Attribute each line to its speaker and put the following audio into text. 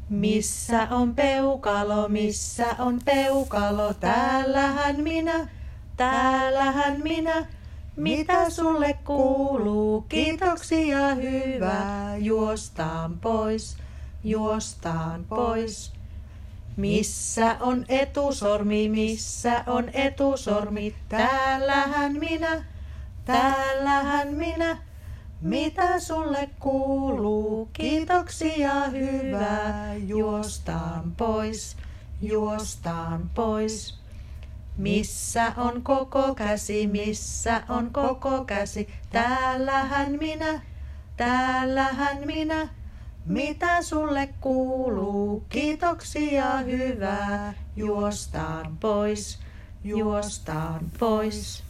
Speaker 1: Missä on peukalo, missä on peukalo, täällähän minä. Mitä sulle kuuluu, kiitoksia hyvä, juostaan pois. Missä on etusormi, täällähän minä. Mitä sulle kuuluu, kiitoksia hyvä, juostaan pois. Missä on koko käsi, täällähän minä. Mitä sulle kuuluu, kiitoksia hyvä, juostaan pois.